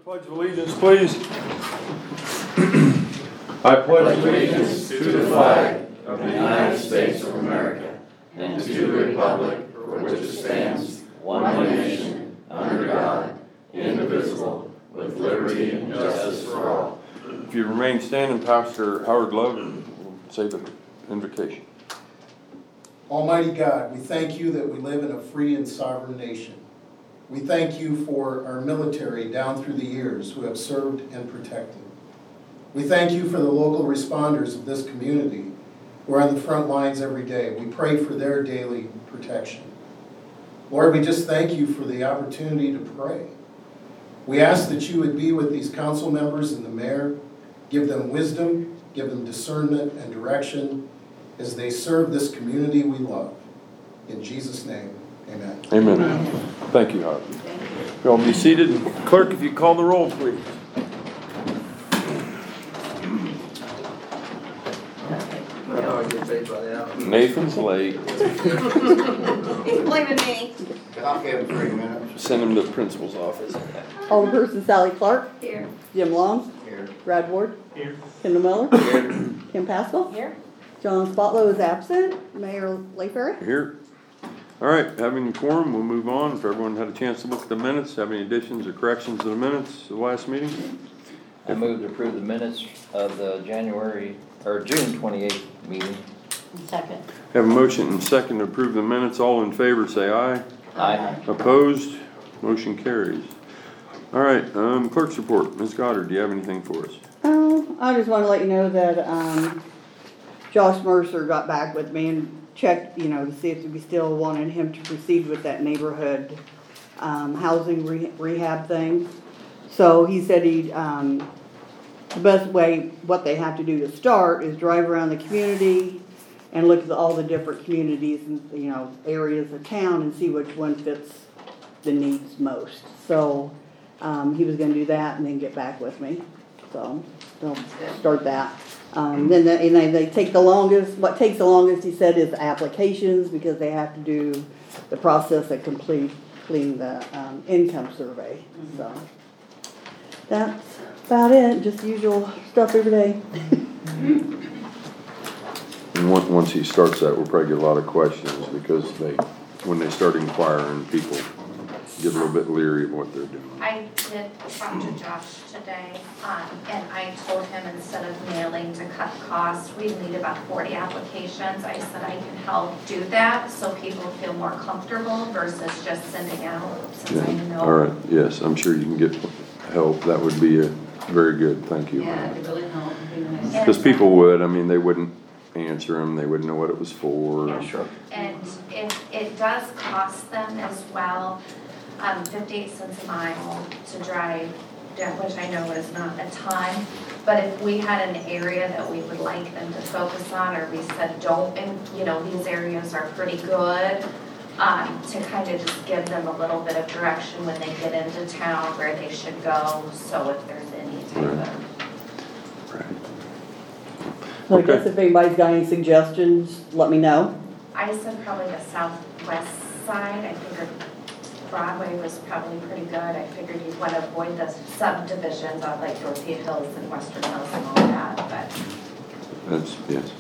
Pledge of allegiance, please. I pledge allegiance to the flag of the United States of America and to the republic for which it stands, one nation, under God, indivisible, with liberty and justice for all. If you remain standing, Pastor Howard Love will say the invocation. Almighty God, we thank you that we live in a free and sovereign nation. We thank you for our military down through the years who have served and protected. We thank you for the local responders of this community who are on the front lines every day. We pray for their daily protection. Lord, we just thank you for the opportunity to pray. We ask that you would be with these council members and the mayor, give them wisdom, give them discernment and direction as they serve this community we love. In Jesus' name, amen. Amen. Thank you, Howard. You all be seated. Clerk, if you call the roll, please. Nathan's late. He's blaming me. I'll give him 3 minutes. Send him to the principal's office. Alderperson Sally Clark. Here. Jim Long. Here. Brad Ward. Here. Kendall Miller. Here. Kim Pascal. Here. John Spotlow is absent. Mayor Layfair. Here. All right, having quorum, we'll move on. If everyone had a chance to look at the minutes, have any additions or corrections to the minutes of the last meeting? I move to approve the minutes of the June 28th meeting. Second. Have a motion and second to approve the minutes. All in favor, say aye. Aye. Opposed? Motion carries. All right, clerk's report. Ms. Goddard, do you have anything for us? I just want to let you know that Josh Mercer got back with me and checked, to see if we still wanted him to proceed with that neighborhood housing rehab thing. So he said the best way, what they have to do to start is drive around the community and look at all the different communities and, areas of town and see which one fits the needs most. So he was going to do that and then get back with me. So they'll start that. Then they take the longest. What takes the longest, he said, is the applications, because they have to do the process of completing the income survey. So that's about it. Just the usual stuff every day. And once he starts that, we'll probably get a lot of questions, because when they start inquiring, people get a little bit leery of what they're doing. I did talk to Josh today, and I told him instead of mailing to cut costs, we need about 40 applications. I said I can help do that so people feel more comfortable versus just sending out, since I know. All right, yes, I'm sure you can get help. That would be very good. Thank you. Yeah, it really helped. Because people would, they wouldn't answer them. They wouldn't know what it was for. Yeah. Sure. And it does cost them as well. 58 cents a mile to drive, which I know is not a ton, but if we had an area that we would like them to focus on, or we said don't, and these areas are pretty good, to kind of just give them a little bit of direction when they get into town where they should go, so if there's any type of. Right. So I guess if anybody's got any suggestions, let me know. I said probably the southwest side. I figured Broadway was probably pretty good. I figured you'd want to avoid the subdivisions of like Dorothea Hills and Western Hills and all that, but. That's, yes.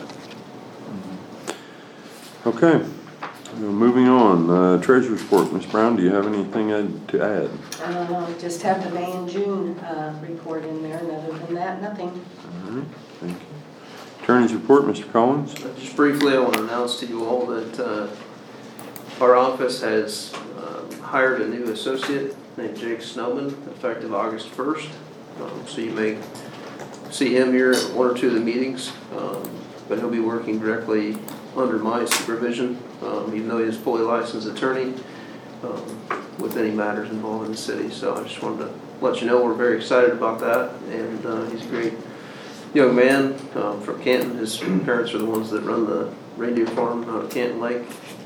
Okay, moving on. Treasurer's report. Ms. Brown, do you have anything to add? Just have the May and June report in there, and other than that, nothing. All right, thank you. Attorney's report, Mr. Collins. Just briefly, I want to announce to you all that our office has hired a new associate named Jake Snowman, effective August 1st. So you may see him here at one or two of the meetings, but he'll be working directly under my supervision, even though he is a fully licensed attorney, with any matters involving the city. So I just wanted to let you know we're very excited about that, and he's a great young man from Canton. His parents are the ones that run the reindeer farm out of Canton Lake.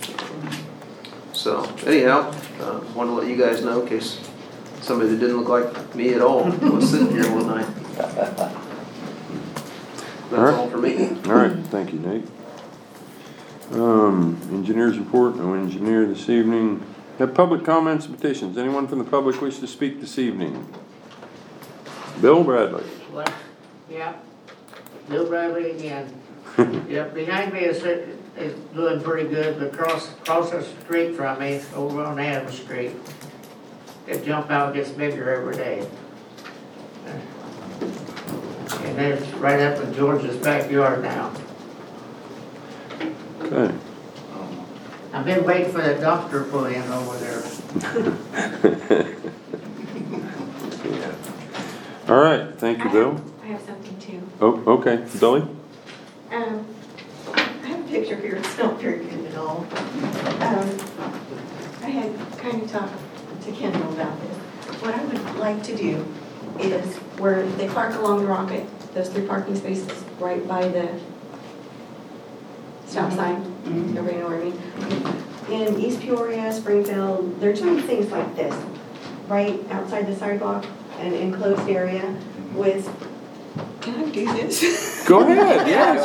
So anyhow, wanted to let you guys know in case somebody that didn't look like me at all was sitting here one night. That's all for me. All right, thank you, Nate. Engineer's report, no engineer this evening. Have public comments and petitions. Anyone from the public wish to speak this evening? Bill Bradley. Well, yeah, Bill Bradley again. Yep, behind me is doing pretty good, but across the street from me, over on Adams Street, it jump out gets bigger every day. And it's right up in George's backyard now. Okay. I've been waiting for the dumpster put in over there. All right, thank you, Bill. I have something too. Oh, okay, Dolly? I have a picture here, it's not very good at all. I had kind of talked to Kendall about this. What I would like to do is where they park along the Rocket, those 3 parking spaces right by the stop sign, everybody know what I mean? In East Peoria, Springfield, they're doing things like this, right outside the sidewalk, an enclosed area with, can I do this? Go ahead, yes.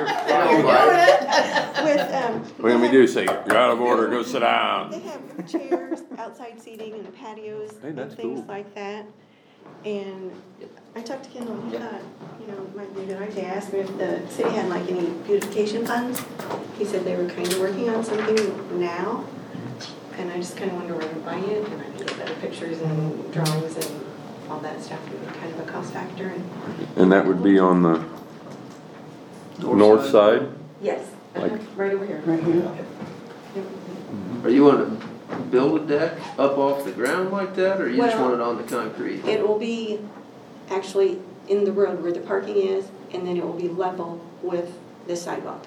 With, What do we do, say, you're out of order, go sit They down. have chairs, outside seating and patios Hey, and that's things cool. like that. And I talked to Kendall, he thought, it might be a good idea to ask him if the city had like any beautification funds. He said they were kind of working on something now. And I just kind of wanted to run it by you, and I can get better pictures and drawings and all that stuff, would be kind of a cost factor. And that would be on the north side? Yes, Like- right over here. Right here. Yep. Are you wanting to build a deck up off the ground like that, or you just Well- want it on the concrete? It will be actually in the road where the parking is, and then it will be level with the sidewalk.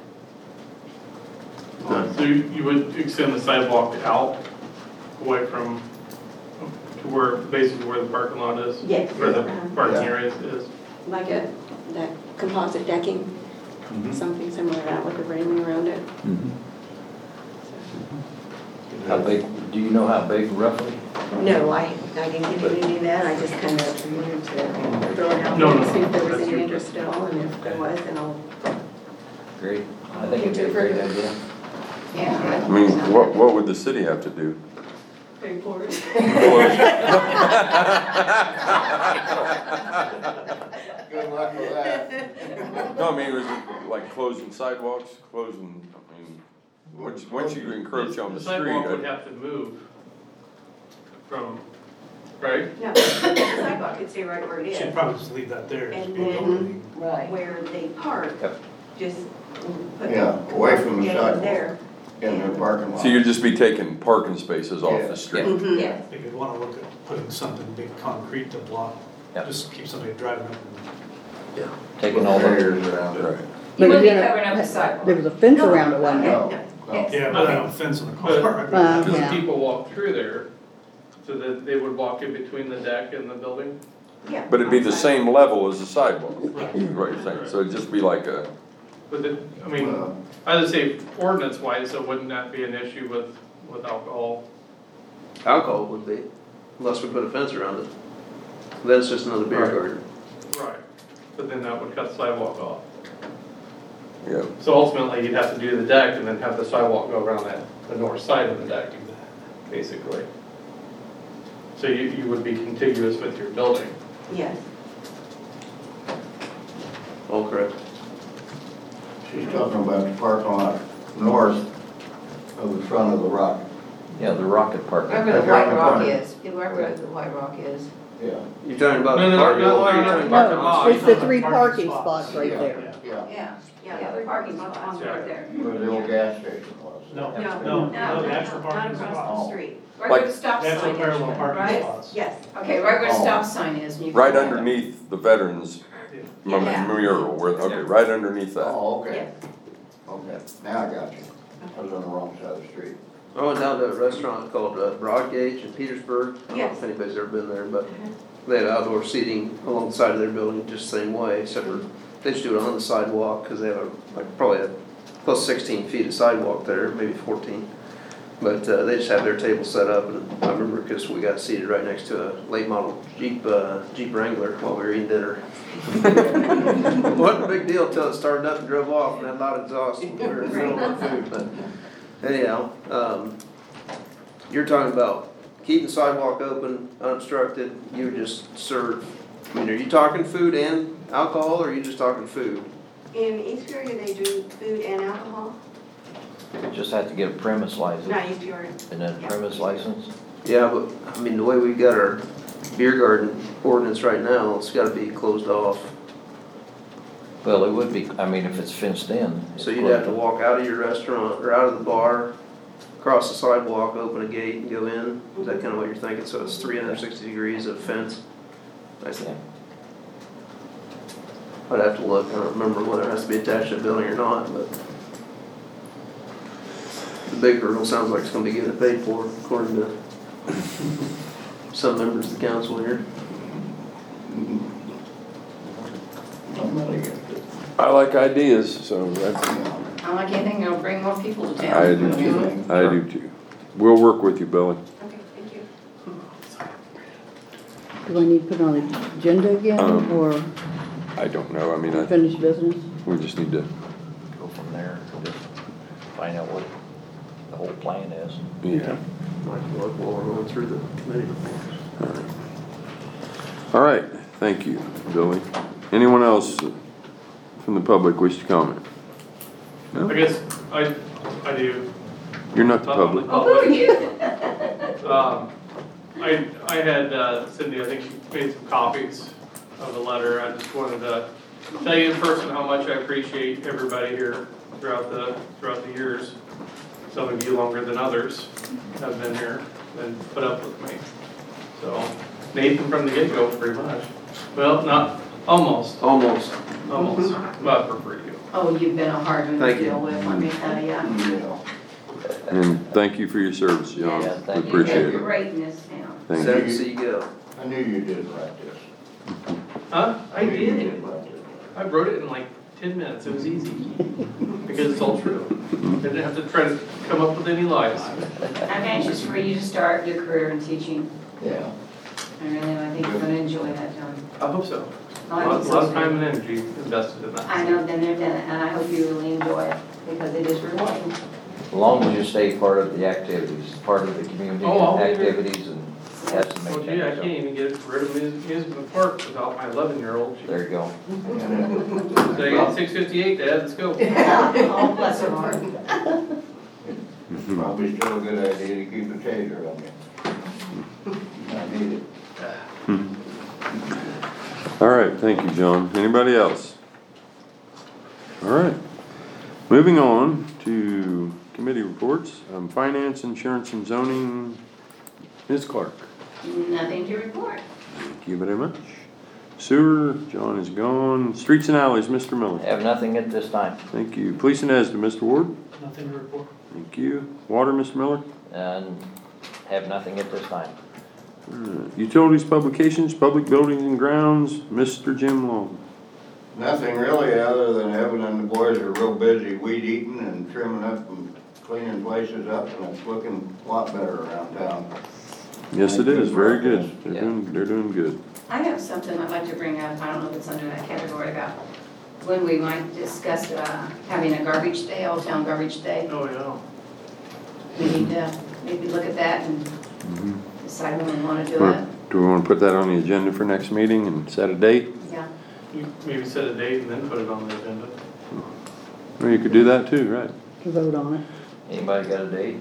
So you would extend the sidewalk out, away from, to where, basically where the parking lot is? Yes. Where the parking Yeah. area is? Like that composite decking, something similar to that with the railing around it. How big, do you know how big roughly? No, I didn't get into that, I just kind of wanted to throw it out No, there no, and see if there was that's any your- interest at all, and if there was, then I'll. Great. I think it'd be a great idea. Yeah. I mean, what would the city have to do? Pay for it. Good luck with that. No, I mean, was it like closing sidewalks, closing, I mean, once you encroach on the street. sidewalk would have to move from, right? No, the sidewalk could stay right where it is. Should probably just leave that there. And then Right. where they park, Yep. just put Yeah, the away from the gate sidewalk. there. In their parking lot. So you'd just be taking parking spaces off Yeah. the street? Mhm. Yes. I think you'd want to look at putting something big concrete to block, Yeah. just keep somebody driving up. Taking all the, Barriers around it. Right. But would be again, covering up the sidewalk. there was a fence around it, wasn't there? No, no. Yeah, but I don't fence on the But- car. Because Yeah. people walk through there, so that they would walk in between the deck and the building? Yeah. But it'd be the same level as the sidewalk, Right. right, you're saying, so it'd just be like a, But the, I mean, Well, I would say ordinance wise, so wouldn't that be an issue with alcohol? Alcohol would be, unless we put a fence around it. Then it's just another beer Right. garden. Right. But then that would cut the sidewalk off. yeah, So ultimately, you'd have to do the deck and then have the sidewalk go around the north side of the deck, basically. So you would be contiguous with your building. Yes. All correct. she's talking about the parking lot north of the front of the rock. yeah, the rocket park. Wherever the Right White in the Rock corner. is, wherever the White Rock is. Yeah, You're talking about No, the no, parking no, lot? no, You're no, talking no, about- no. It's the 3 parking spots right Yeah. there. yeah. Yeah, the parking spots on Yeah. right there. Where the old gas station was. No, No. no, the actual Not parking across spot. the street. Right Like- where the stop That's sign a is. parallel parking Right? spots. Yes. Okay, right where the Oh. stop sign is. and you right go- underneath the veterans Yeah. mural, where, okay, right underneath that. Oh, okay, Yes. okay, now I got you. I was on the wrong side of the street. I went down to a restaurant called Broadgate in Petersburg. I don't know Yes. if anybody's ever been there, but they had outdoor seating along the side of their building, just the same way, except for they just do it on the sidewalk, because they have probably a plus 16 feet of sidewalk there, maybe 14. But they just have their table set up, and I remember because we got seated right next to a late model Jeep Wrangler while we were eating dinner. Wasn't a big deal until it started up and drove off and had a lot of exhaust when we were in the middle of our food. But anyhow, you're talking about keeping the sidewalk open, unobstructed. You would just serve I mean, are you talking food and alcohol, or are you just talking food? In East Peoria, they do food and alcohol. Just have to get a premise license. Not East Peoria. And then a premise license? Yeah, but, I mean, the way we got our beer garden ordinance right now, it's gotta be closed off. Well, it would be, I mean, if it's fenced in. So you'd have to walk out of your restaurant, or out of the bar, cross the sidewalk, open a gate and go in? Is that kinda what you're thinking? So it's 360 degrees of fence? I see. I'd have to look, I don't remember whether it has to be attached to a building or not, but the big hurdle sounds like it's gonna be getting it paid for, according to some members of the council here. I like ideas, so that's, I like anything that'll bring more people to town. I do too, I do too. We'll work with you, Billy. Okay, thank you. Do I need to put it on the agenda again, or I don't know, I mean, finish business? we just need to, Go from there, just find out what the whole plan is. yeah. Like, look while we're going through the committee. All right, thank you, Billy. Anyone else from the public wish to comment? No? I guess I do. You're not the public. Oh, who are you? I had Cindy, I think she made some copies of the letter. I just wanted to tell you in person how much I appreciate everybody here throughout the years. Some of you longer than others have been here and put up with me. So Nathan from the get-go, pretty much. Well, not, almost, but I prefer you. Oh, you've been a hard one to Thank you. deal with, let me tell you. And thank you for your service, John. Yeah, We thank you. appreciate You're it. great in this town. Thank Sad you. to see you go. I knew you did write this. Huh? I knew you did. write this. I wrote it in like 10 minutes. It was easy. Because it's all true. I didn't have to try to come up with any lies. I'm anxious for you to start your career in teaching. Yeah. I think you're gonna enjoy that, John. I hope so. Oh, A I lot think so of too. time and energy invested in that. I know, been there, done it, and I hope you really enjoy it, because it is rewarding. As long as you stay part of the activities, part of the community Oh, I'll be there. activities and have to Well, make gee, I changes. can't even get rid of Amusement Park without my 11-year-old. There you go. Say, 6:58, Dad, let's go. Oh, bless her heart. Probably still a good idea to keep a taser on you. I need it. All right, thank you, John. Anybody else? All right. Moving on to committee reports. Finance, Insurance, and Zoning. Ms. Clark. Nothing to report. Thank you very much. Sewer, John is gone. Streets and Alleys, Mr. Miller. Have nothing at this time. Thank you. Police and ESDA, Mr. Ward. Nothing to report. Thank you. Water, Mr. Miller. And have nothing at this time. Utilities, Publications, Public Buildings and Grounds, Mr. Jim Long. Nothing really, other than Evan and the boys are real busy weed eating and trimming up and cleaning places up, and it's looking a lot better around town. Yes, it is. Very good. Yeah. They're doing good. I have something I'd like to bring up, I don't know if it's under that category, about when we might discuss having a garbage day, Old Town Garbage Day. Oh, yeah. We need to maybe look at that and decide when we want to do it. Do we want to put that on the agenda for next meeting and set a date? Yeah. You maybe set a date and then put it on the agenda. Or you could do that too, right? To vote on it. Anybody got a date?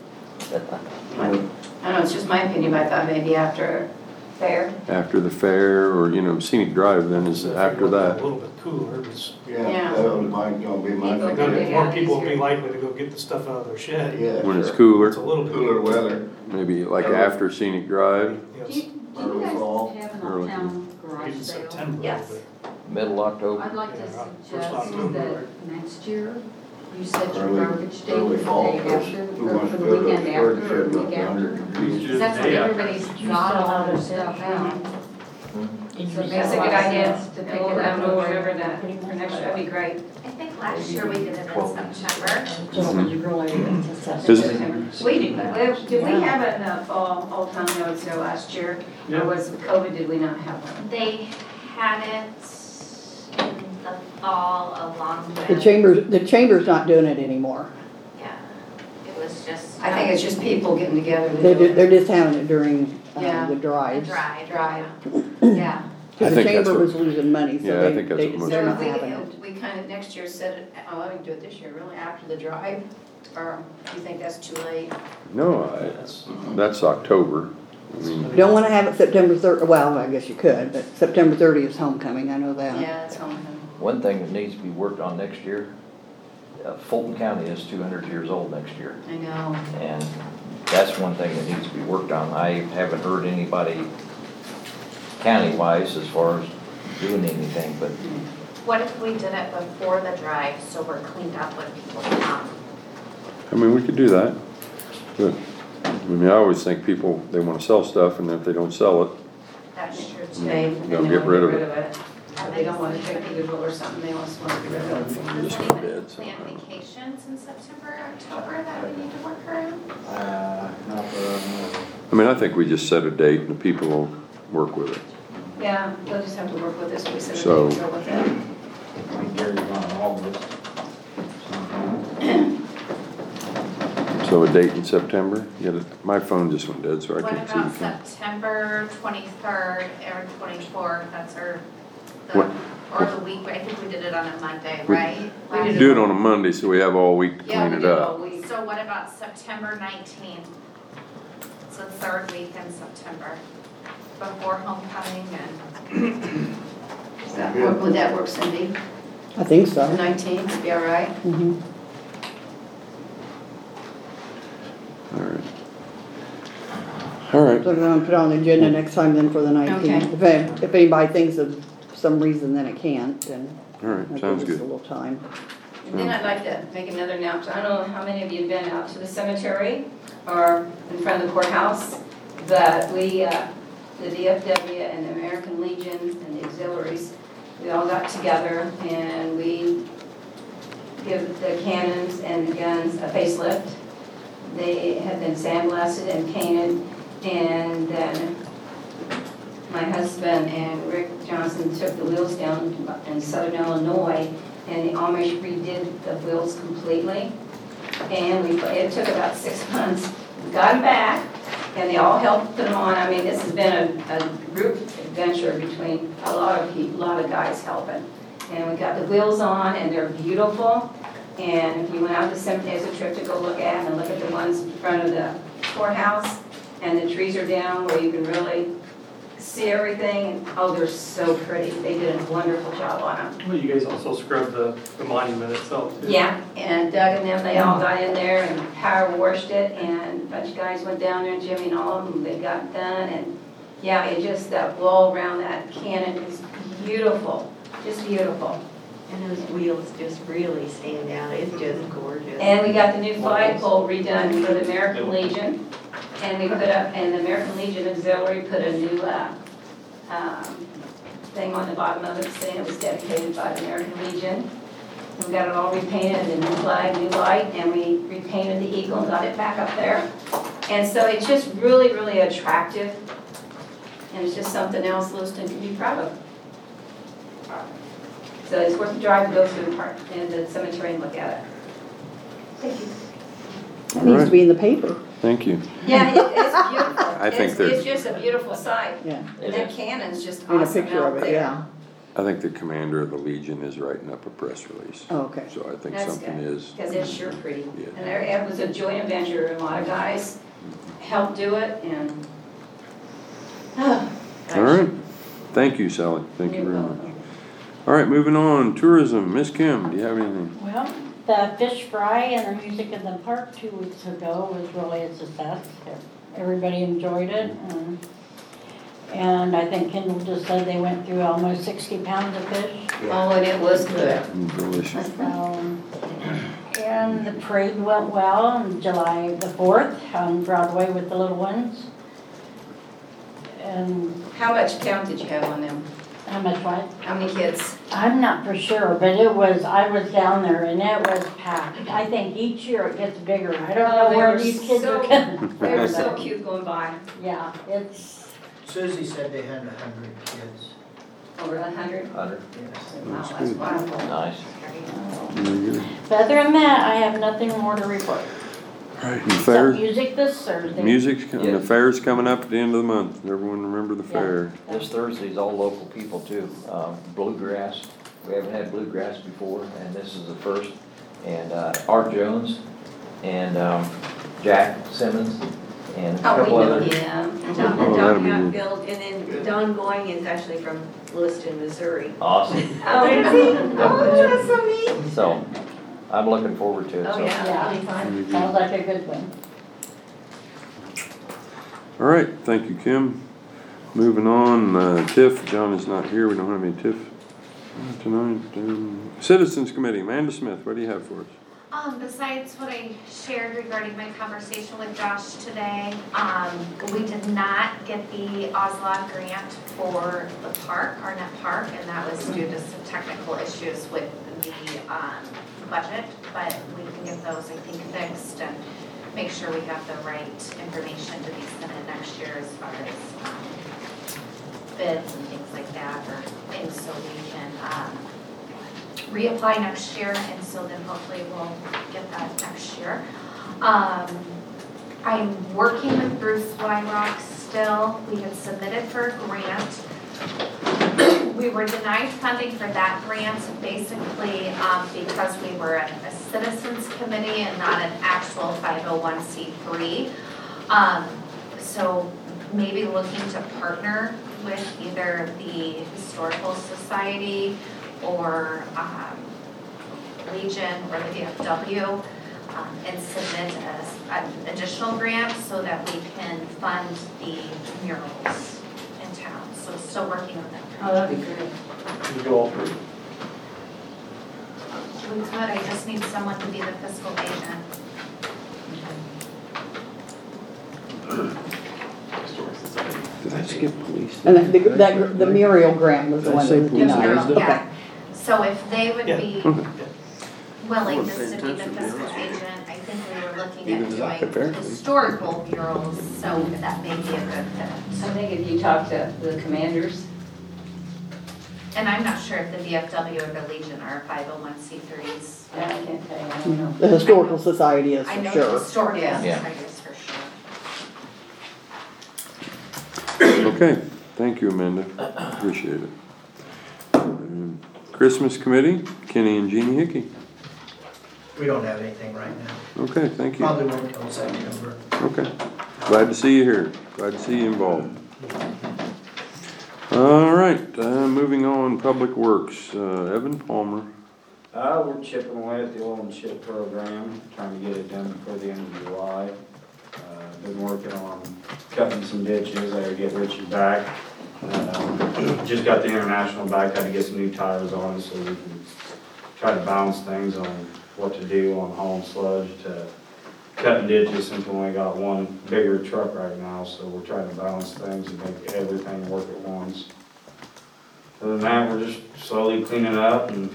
I don't know, it's just my opinion, but I thought maybe after fair. After the fair, or, Scenic Drive then is after A that. little bit cooler, but Yeah. That was gonna be my People then thing. Yeah, more people will be easier. likely to go get the stuff out of their shed. Yeah, When it's sure. cooler, It's a little bit. Cooler weather. maybe like after Scenic Drive. Yes. Early fall. have an Early. old-town garage Even sale? September. Yes. Middle October? I'd like to Yeah, first suggest October. that next year, you set your Early- garbage day early for the fall, day 'cause after, who or wants for to the go to weekend the after, storage or shed the up week to 100 after. degrees? Just Because that's the when day after. everybody's got all their stuff out. So That's a good idea to pick it up or whatever that, for next year, that'd be great. I think last year we did it in September. So you really, Is it- We did we have it in the fall, Old Town Yard Sale last year? Yeah. Or was it COVID, did we not have one? They had it in the fall along with. The chamber's not doing it anymore. Yeah, it was just. I think it's just people getting together. to They're, do it. they're just having it during Yeah. the drives. Dry. Drive, yeah. Cause the think that's chamber what- was losing money, so Yeah, I think that's they, what most they're So not if having it. we kind of next year set it, oh, I can do it this year, really, after the drive, or do you think that's too late? No, that's October. I mean, Don't wanna have it September 30th. Well, I guess you could, but September 30th is homecoming, I know that. Yeah, it's homecoming. One thing that needs to be worked on next year, Fulton County is 200 years old next year. I know. And that's one thing that needs to be worked on. I haven't heard anybody county-wise as far as doing anything, but What if we did it before the drive, so we're cleaned up when people come? I mean, we could do that. But, I mean, I always think people, they wanna sell stuff, and if they don't sell it, That's true too. They They'll wanna get rid of it. If they don't want to take the Goodwill or something, they just want to get rid of it. Does Just go anybody dead plan somehow. vacations in September, October that we need to work around? Not for, I mean, I think we just set a date and the people will work with it. Yeah, they'll just have to work with this, we said So- they go with it. I think Gary's on August. So a date in September? You gotta, my phone just went dead, so I What can't see about the phone. September 23rd or 24th, that's What- or the week, I think we did it on a Monday, We- right? We did Do it on a Monday, so we have all week to Yeah, clean we it did all up. week. So what about September 19th? It's the third week in September, before homecoming and, Would that work, Cindy? I think so. The 19th, would be all right? Mhm. All right. All right. So we're gonna put it on the agenda next time then for the 19th. If anybody thinks of some reason then it can't, then All right, that sounds gives us good. a little time. And then I'd like to make another announcement. I don't know how many of you have been out to the cemetery or in front of the courthouse, but we, the DFW and the American Legion and the auxiliaries, we all got together and we give the cannons and the guns a facelift. They have been sandblasted and painted, and then my husband and Rick Johnson took the wheels down in southern Illinois, and the Amish redid the wheels completely. And it took about 6 months. We got them back, and they all helped put them on. I mean, this has been a group adventure between a lot of guys helping. And we got the wheels on, and they're beautiful. And if you went out to cemetery as a trip to go look at, and look at the ones in front of the courthouse, and the trees are down where you can really see everything, and oh, they're so pretty. They did a wonderful job on them. Well, you guys also scrubbed the monument itself too. Yeah, and Doug and them, they all got in there and power washed it, and a bunch of guys went down there, Jimmy and all of them, they got done, and yeah, it just, that wall around that cannon is beautiful, just beautiful. And those wheels just really stand out, it's just gorgeous. And we got the new flagpole redone for the American Legion, and we put up, and the American Legion Auxiliary put a new, thing on the bottom of it saying it was dedicated by the American Legion. And we got it all repainted, a new flag, new light, and we repainted the eagle and got it back up there. And so it's just really, really attractive, and it's just something else Lewiston can be proud of. So it's worth the drive to go through the park and the cemetery and look at it. Thank you. It needs to be in the paper. Thank you. Yeah, it's beautiful. I think they're- It's just a beautiful sight. Yeah. And that cannon's just In a awesome picture out of it, there. yeah. I think the commander of the Legion is writing up a press release. Oh, okay. So I think That's something good, is, because it's sure pretty. Yeah. And it was a joint adventure, and a lot of guys helped do it, and, oh, gosh. all right. Thank you, Sally. Thank you You're very much. welcome. All right, moving on, tourism. Miss Kim, do you have anything? Well, the fish fry and the music in the park 2 weeks ago was really a success. Everybody enjoyed it. And I think Kendall just said they went through almost 60 pounds of fish. Oh, and it was good. Delicious. And the parade went well on July the 4th on Broadway with the little ones. And How much count did you have on them? how much what? How many kids? I'm not for sure, but I was down there and it was packed. I think each year it gets bigger. I don't know They where were these kids are so- coming. They were so cute going by. Yeah, it's, Susie said they had 100 kids. Over 100? 100. Wow, that's wonderful. Nice. Very good. but other than that, I have nothing more to report. Right, and So fairs, music this Thursday. and the fair's coming up at the end of the month. Everyone remember the fair. This Thursday's all local people too. Bluegrass, we haven't had bluegrass before, and this is the first. And Art Jones and Jack Simmons and a Oh, we couple know others. him. Oh, John that'll be Hatfield, and then Don Going is actually from Lewiston, Missouri. Awesome. Oh, is he? Oh, that's so neat. So I'm looking forward to it. Oh, So. yeah, that'll be fun. Sounds like a good one. All right, thank you, Kim. Moving on, TIF, John is not here, we don't have any TIF tonight. Citizens Committee, Amanda Smith, what do you have for us? Besides what I shared regarding my conversation with Josh today, we did not get the OSLA grant for the park, Arnett Park, and that was due to some technical issues with the budget, but we can get those, I think, fixed and make sure we have the right information to be submitted next year as far as bids and things like that, and so we can reapply next year, and so then hopefully we'll get that next year. I'm working with Bruce Wyrock still. We had submitted for a grant. We were denied funding for that grant basically because we were a citizens committee and not an actual 501c3. So maybe looking to partner with either the Historical Society or Legion or the VFW and submit an additional grant so that we can fund the murals in town. So still working on that. Oh, that'd be great. You go all through. We could, I just need someone to be the fiscal agent. Did I skip police? And the Muriel grant was the one that was Did I say denied. police? Okay. Yeah. So if they would be willing Well, just to be the same fiscal time. agent, I think we were looking Even at as I doing prepare. historical murals, so that may be a good fit. I think if you talk to the commanders, And I'm not sure if the VFW or the Legion are 501c3s. I can't tell you, I don't know. The Historical Society is I for know the sure. historical Yeah. society is for sure. Okay, thank you, Amanda, appreciate it. Christmas Committee, Kenny and Jeannie Hickey. We don't have anything right now. Okay, thank you. Probably won't until September. Okay, glad to see you here, glad to see you involved. All right, moving on, Public Works, Evan Palmer. We're chipping away at the oil and chip program, trying to get it done before the end of July. Been working on cutting some ditches, I gotta get Richard back. Just got the International back, had to get some new tires on it so we can try to balance things on what to do on hauling sludge to cutting ditches since we only got one bigger truck right now, so we're trying to balance things and make everything work at once. Other than that, we're just slowly cleaning up and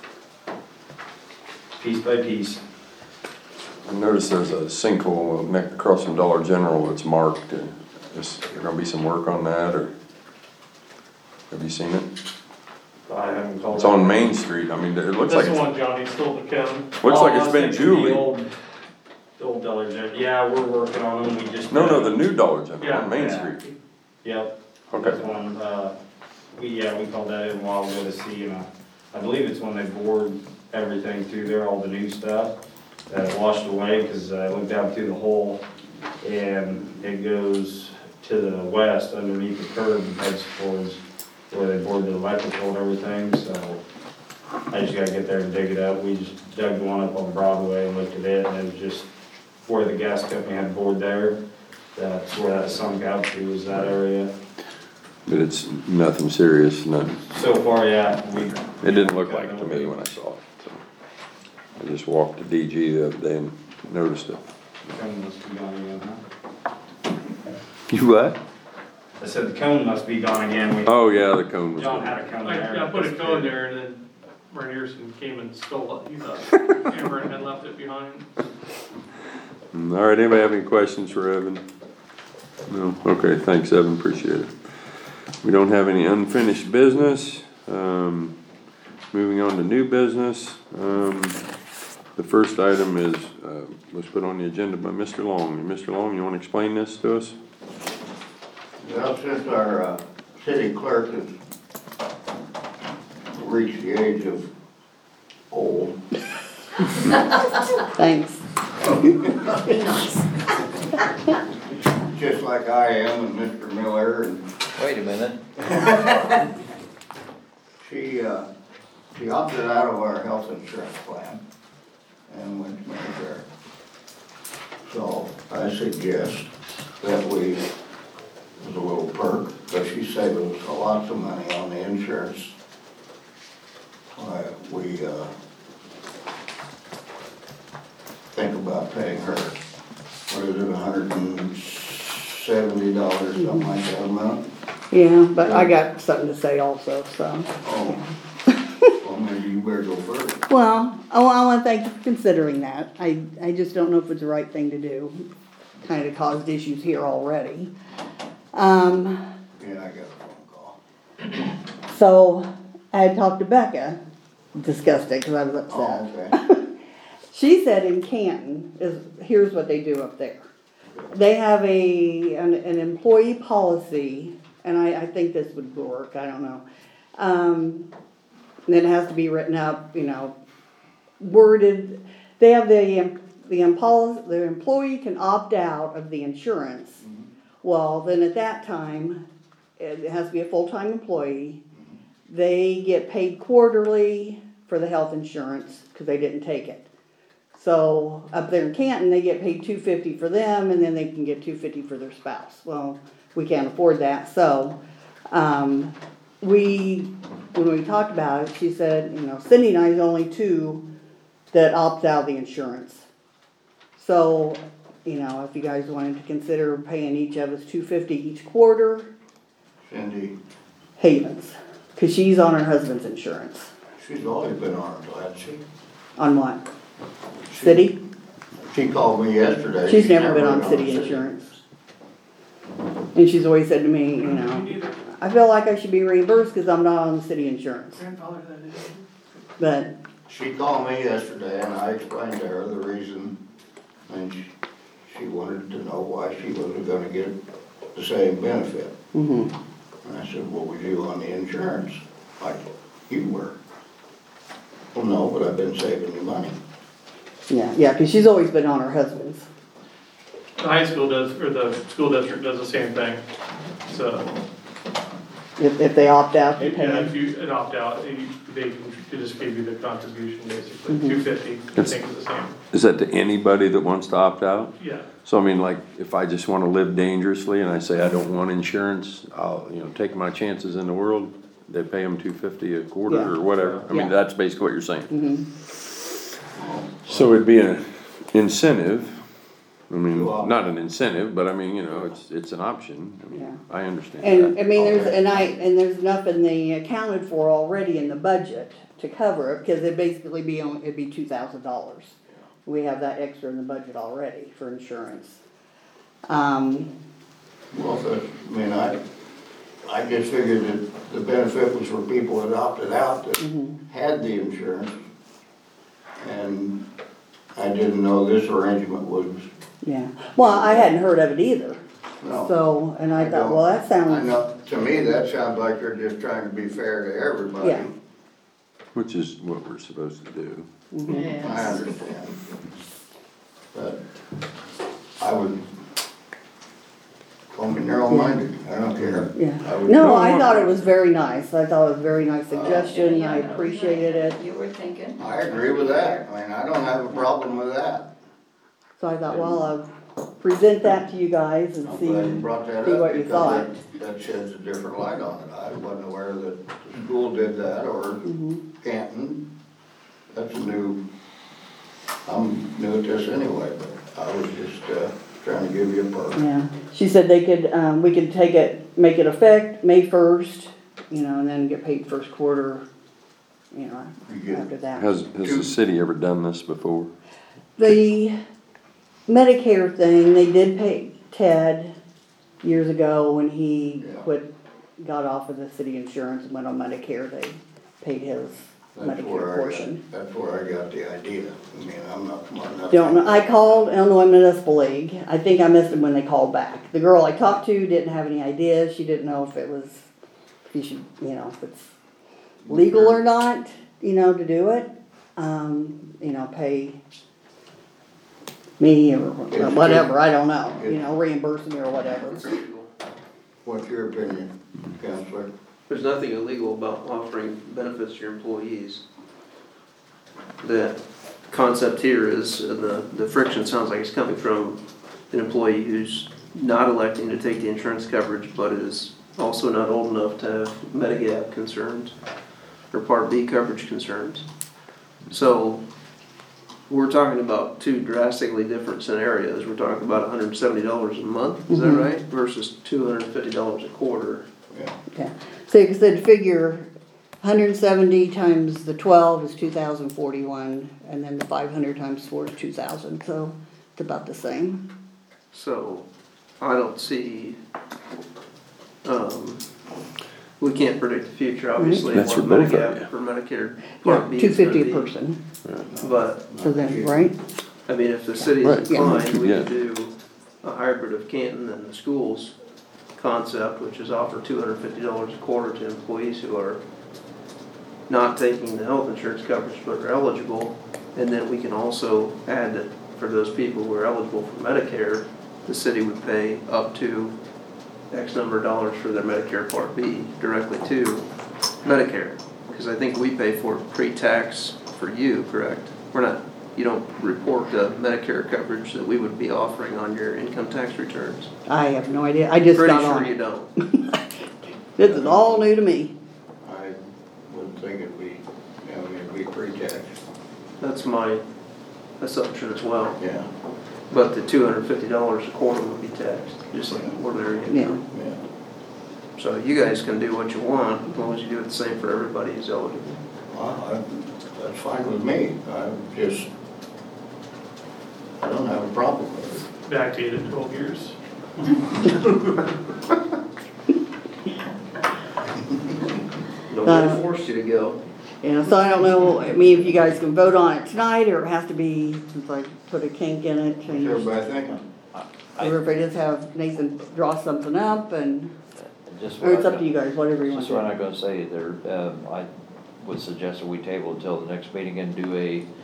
piece by piece. I noticed there's a sinkhole next across from Dollar General that's marked. Is there gonna be some work on that, or have you seen it? I haven't called. It's on Main Street, I mean, it looks like That's the it's, one Johnny stole the cone. looks like it's Oh, been I was thinking Julie. The old Dollar General, yeah, we're working on them, we just. No, the new Dollar General Yeah. on Main Yeah. Street. Yep. Okay. That's one, we called that in a while ago to see, and I believe it's when they bored everything through there, all the new stuff, that it washed away, cause I looked out through the hole, and it goes to the west underneath the curb and heads towards where they bored the electrical and everything, so I just gotta get there and dig it up. We just dug the one up on Broadway and looked at it, and it was just where the gas company had bored there. That's where that sunk out to, was that area. But it's nothing serious, none. So far, yeah, It didn't look like it to me when I saw it, so. I just walked to DG the other day and noticed it. The cone must be gone again, huh? You what? I said the cone must be gone again. Oh, yeah, the cone was. John had a cone there. I put a cone there and then Marniersson came and stole it. He thought Cameron had left it behind. All right, anybody have any questions for Evan? No? Okay, thanks, Evan, appreciate it. We don't have any unfinished business. Moving on to new business. The first item is, was put on the agenda by Mr. Long. And Mr. Long, you want to explain this to us? Well, since our city clerk has reached the age of old. Thanks. Be nice. Just like I am and Mr. Miller and Wait a minute. she opted out of our health insurance plan and went to Medicare. So I suggest that we, as a little perk, but she saved us lots of money on the insurance. We think about paying her, what is it, $170, something like that amount? Yeah, but I got something to say also, so. Oh. Well, maybe you better go first. Well, I want to thank you for considering that. I just don't know if it's the right thing to do. Kind of caused issues here already. Yeah, I got a phone call. So I had talked to Becca, discussed it because I was upset. Oh, okay. She said in Canton, here's what they do up there. They have an employee policy, and I think this would work, I don't know. And it has to be written up, worded. They have the employee can opt out of the insurance. Mm-hmm. Well, then at that time, it has to be a full-time employee. They get paid quarterly for the health insurance because they didn't take it. So up there in Canton, they get paid $250 for them, and then they can get $250 for their spouse. Well, we can't afford that, so when we talked about it, she said, Cindy and I is only two that opt out of the insurance. So, if you guys wanted to consider paying each of us $250 each quarter. Cindy, Havens, because she's on her husband's insurance. she's always been on it, hasn't she? On what? City? She called me yesterday. She's never been on city insurance. And she's always said to me, I feel like I should be reimbursed because I'm not on the city insurance. But She called me yesterday and I explained to her the reason, and she wanted to know why she wasn't gonna get the same benefit. Mm-hmm. And I said, well, was you on the insurance like you were? Well, no, but I've been saving you money. Yeah, because she's always been on her husband's. The high school does, or the school district does the same thing, so. If they opt out, they pay. Yeah, if you opt out, they can just give you the contribution, basically, Mhm. $250, I think is the same. Is that to anybody that wants to opt out? Yeah. So I mean, like, if I just want to live dangerously and I say I don't want insurance, I'll, take my chances in the world, they pay them $250 a quarter Yeah. or whatever. I mean, Yeah. that's basically what you're saying. Mm-hmm. So it'd be an incentive. I mean, Well, not an incentive, but I mean, it's an option. I mean, Yeah. I understand And, that. I mean, there's enough in the accounted for already in the budget to cover it, because it'd basically it'd be $2,000. We have that extra in the budget already for insurance. Well, I just figured that the benefit was for people that opted out that had the insurance. And I didn't know this arrangement was. Yeah, well, I hadn't heard of it either. No. So, and I thought, don't. well, that I sounds, know, to me, that sounds like they're just trying to be fair to everybody. Yeah. Which is what we're supposed to do. I understand. But I would, call me narrow-minded, I don't care. yeah. I would- No, I thought it was very nice. I thought it was a very nice suggestion. I appreciated it. You were thinking. I agree with that, I don't have a problem with that. So I thought, well, I'll present that to you guys and I'm see, glad you brought that see up what you thought. because that sheds a different light on it. I wasn't aware that the school did that or Canton. That's I'm new at this anyway, but I was just trying to give you a perk. Yeah, she said they could, we could make it effect May 1st, and then get paid first quarter, after that. Has the city ever done this before? The Medicare thing, they did pay Ted years ago when he got off of the city insurance and went on Medicare. They paid his Medicare portion. That's where I got the idea. I mean, I'm not smart enough. Don't know, I called Illinois Municipal League, I think I missed it when they called back. The girl I talked to didn't have any ideas, she didn't know if it was, if you should, you know, if it's legal or not, you know, to do it. You know, pay me or whatever, I don't know, you know, reimburse me or whatever. What's your opinion, Counselor? There's nothing illegal about offering benefits to your employees. The concept here is, the friction sounds like it's coming from an employee who's not electing to take the insurance coverage, but is also not old enough to have Medigap concerns or Part B coverage concerns. So we're talking about two drastically different scenarios. We're talking about $170 a month, is that right? Versus $250 a quarter. Yeah, so you said figure 170 times the 12 is 2,041, and then the 500 times 4 is 2,000, so it's about the same. So I don't see, we can't predict the future, obviously. That's what for both of Medigap you. for Medicare Yeah, Part B is gonna 250 a be. person, But, so then, right? I mean, if the city's Right. inclined, we Yeah. could do a hybrid of Canton and the schools concept, which is offer $250 a quarter to employees who are not taking the health insurance coverage but are eligible. And then we can also add that for those people who are eligible for Medicare, the city would pay up to X number of dollars for their Medicare Part B directly to Medicare. Because I think we pay for pre-tax for you, correct? You don't report the Medicare coverage that we would be offering on your income tax returns. I have no idea, I just got on. Pretty sure you don't. This is all new to me. I wouldn't think it'd be, I mean, it'd be pre-tax. That's my assumption as well. Yeah, But the $250 a quarter would be taxed, just like ordinary income. yeah. So you guys can do what you want, as long as you do it the same for everybody who's eligible. Well, that's fine with me. I don't have a problem with it. Backdated 12 years. Nobody forced you to go. Yeah, so I don't know, I mean, if you guys can vote on it tonight, or it has to be, since I put a kink in it, What's change. everybody thinking? Or if I just have Nathan draw something up and, Just or it's up to you guys, whatever you want Just to what do. I'm gonna say there, I would suggest that we table until the next meeting and do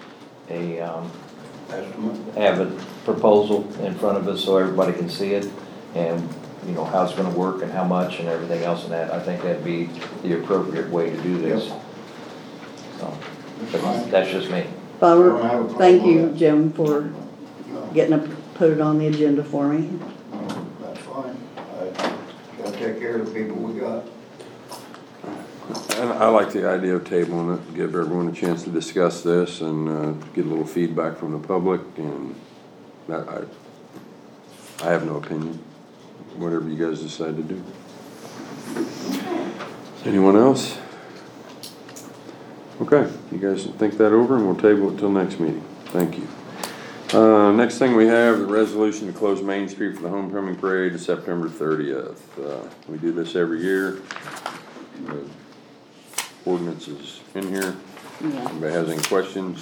Estimate? have a proposal in front of us so everybody can see it, and, you know, how it's gonna work and how much and everything else and that. I think that'd be the appropriate way to do this. So, but that's just me. Robert, thank you, Jim, for getting up, put it on the agenda for me. That's fine. Gotta take care of the people we got. And I like the idea of tabling it, give everyone a chance to discuss this and get a little feedback from the public, and that, I have no opinion, whatever you guys decide to do. Anyone else? Okay, you guys think that over and we'll table it till next meeting. Thank you. Next thing we have, the resolution to close Main Street for the homecoming parade to September 30th. We do this every year. The ordinance is in here. Yeah. Anybody has any questions?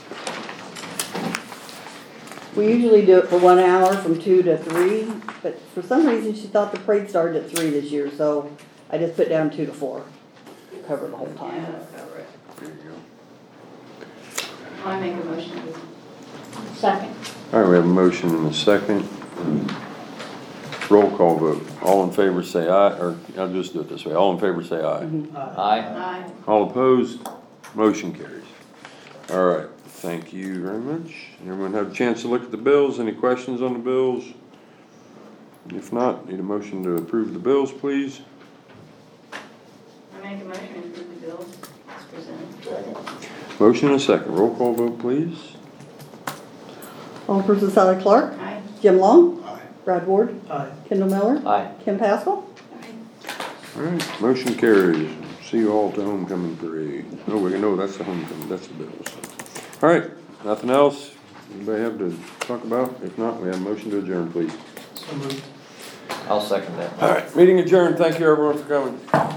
We usually do it for 1 hour from 2 to 3, but for some reason she thought the parade started at 3 this year, so I just put down 2 to 4. Cover the whole time. Yeah, cover it. There you go. I make a motion. Second. All right, we have a motion and a second. Roll call vote. All in favor say aye, or I'll just do it this way. All in favor say aye. Aye. Aye. All opposed? Motion carries. All right, thank you very much. Everyone have a chance to look at the bills. Any questions on the bills? If not, need a motion to approve the bills, please. I make a motion to approve the bills as presented. Second. Motion and a second. Roll call vote, please. Alderperson Sally Clark. Aye. Jim Long. Aye. Brad Ward. Aye. Kendall Miller. Aye. Kim Pascal. All right, motion carries. See you all to homecoming parade. Oh, we know that's the homecoming, that's the bills. All right, nothing else? Anybody have to talk about? If not, we have a motion to adjourn, please. So moved. I'll second that. All right, meeting adjourned. Thank you everyone for coming.